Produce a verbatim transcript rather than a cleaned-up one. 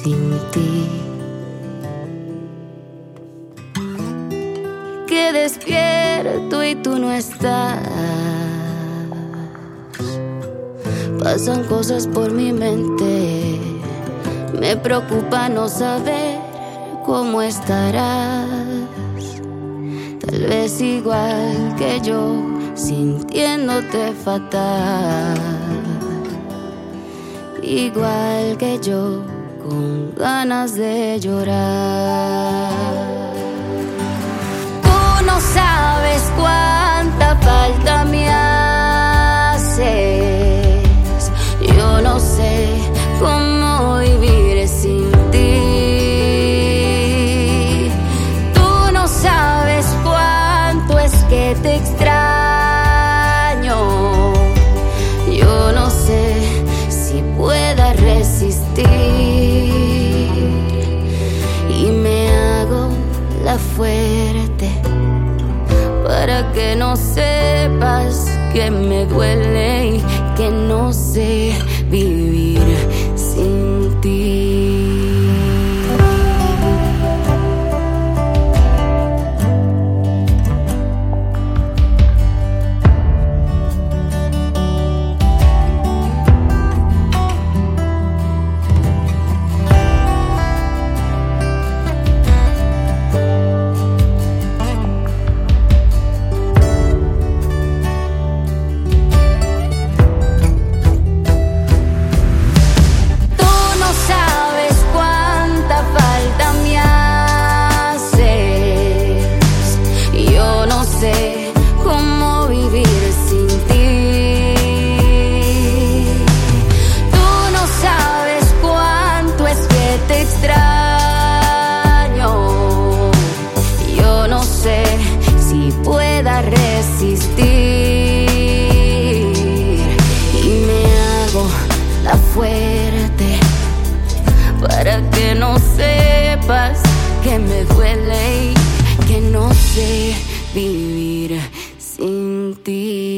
sin ti. Que despierto y tú no estás. Pasan cosas por mi mente. Me preocupa no saber cómo estarás. Tal vez igual que yo, sintiéndote fatal. Igual que yo, con ganas de llorar. Tú no sabes cuánta falta me haces. Yo no sé cómo vivir sin ti. Tú no sabes cuánto es que te extraño. Yo no sé si pueda resistir y me hago la fuerte para que no sepas que me duele y que no sé vivir sin ti. Fuerte para que no sepas que me duele y que no sé vivir sin ti.